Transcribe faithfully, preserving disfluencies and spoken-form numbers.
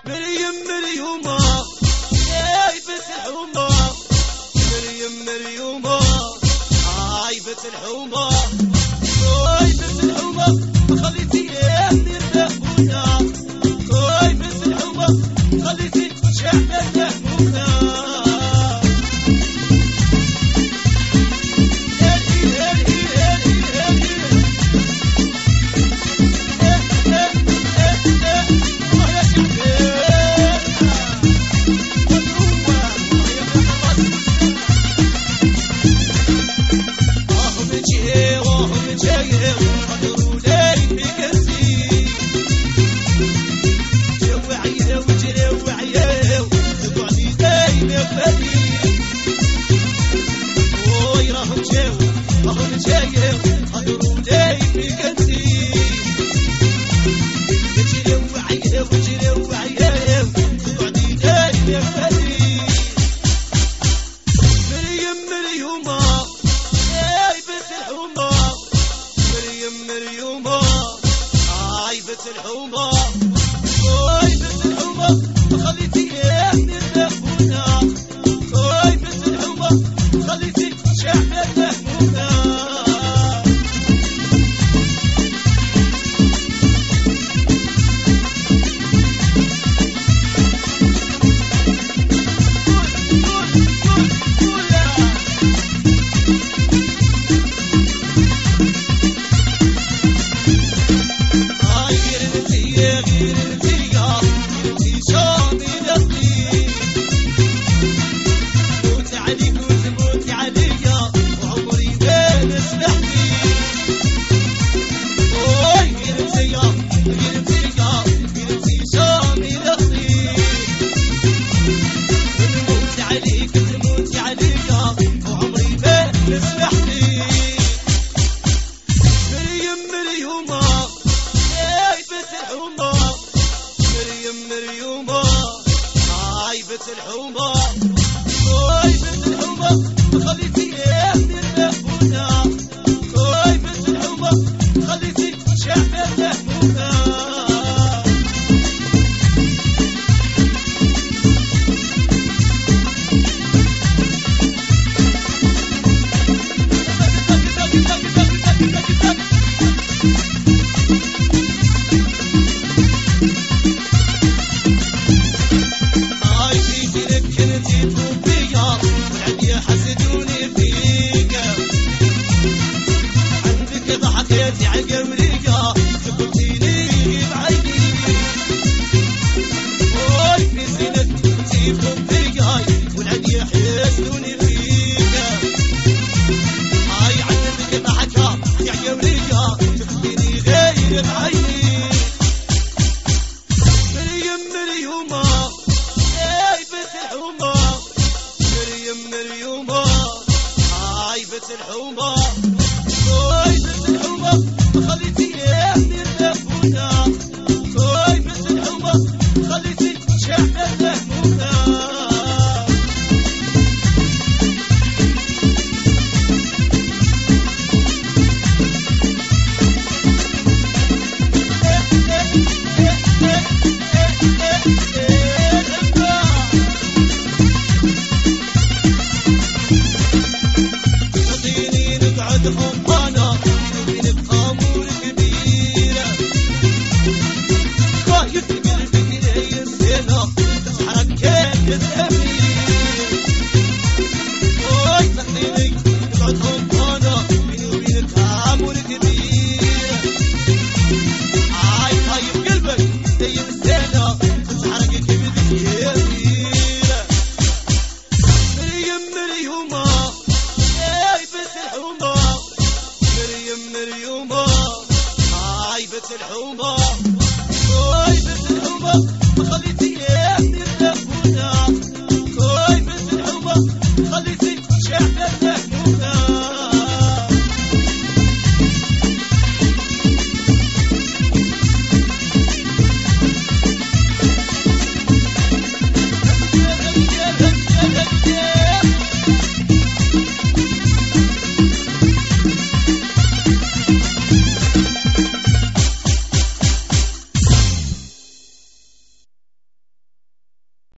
مريم مريومة عايبة الحومة مريم مريومة عايبة الحومة عايبة الحومة خليتي يهدي الدهمونة عايبة الحومة خليتي شعب الدهمونة الحومة عايبة الحومة خليتي يهدي الدهمونة عايبة الحومة خليتي شعب الدهمونة مريومة عايبة الحومة عايبة الحومة خليتي يهدي الدهمونة عايبة الحومة خليتي شعب الدهمونة ضحكتي عالقمرية سكرتيني بعيني وي في زينك تيفهم فيا والعد يحسدوني فيك هاي عندك ضحكة يا قمرية سكرتيني غير بعيني مريم مريومة عايبة الحومة مريم مريومة عايبة الحومة